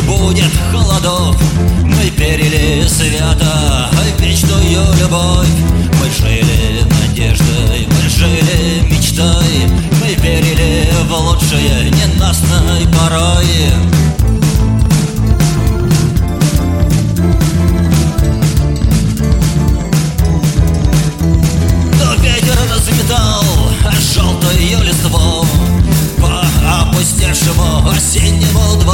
будет холодов. Мы перели свято вечную любовь. Мы жили надеждой, мы жили мечтой. Мы верили в лучшее ненастной порой. Но ветер разметал желтую листву по опустевшему осеннему двору.